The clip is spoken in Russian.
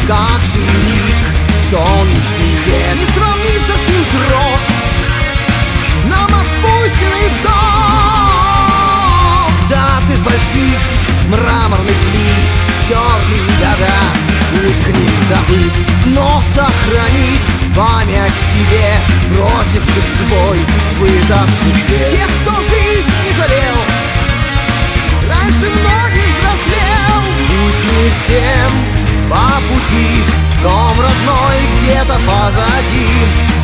как же велик солнечный век. Не сравнится с ним срок нам отпущенный вдох. Даты с больших мраморных плит стерли года, путь к ним забыт, но сохранить память в себе, бросивших свой вызов судьбе. Тех, кто жизнь не жалел, раньше многих взрослел. Пусть не всем по пути, дом родной где-то позади.